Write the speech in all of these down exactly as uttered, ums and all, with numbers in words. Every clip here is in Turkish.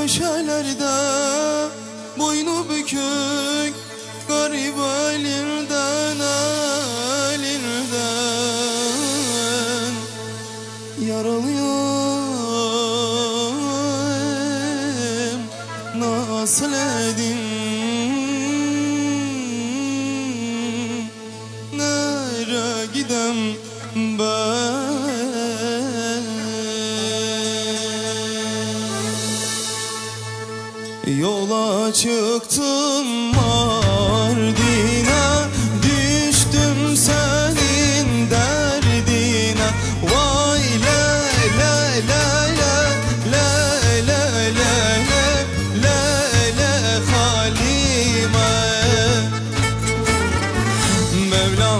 köşelerde boynu bükük garip elinden elinden yaralıyım, nasıl edin nereye gidem ben? Yola çıktım Mardin'e, düştüm senin derdine. Vay le le le le le le le le le Halime. Mevlam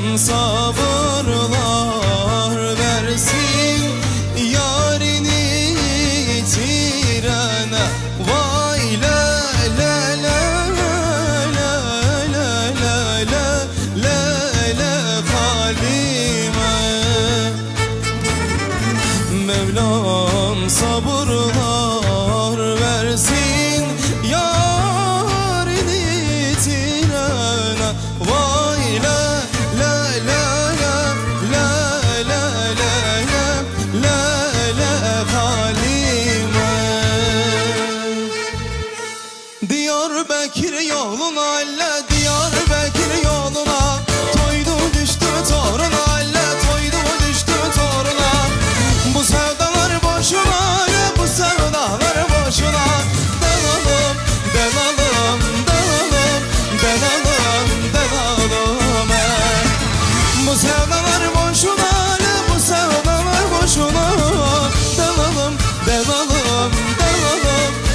sabırlar versin yarini yitirene. Vay le le le le le le le le le Halime. Mevlam sabırlar versin yarini yitirene. Vay le le le le le le le le Halime. Diyarbakır yoluna elle, Diyarbakır yoluna toydu düştü toruna, elle toydu düştü toruna. Bu sevdalar boşuna, bu sevdalar boşuna. Delalım, delalım, delalım, delalım, delalım he. Bu sevdalar boşuna, bu sevdalar boşuna. Delalım, delalım, delalım,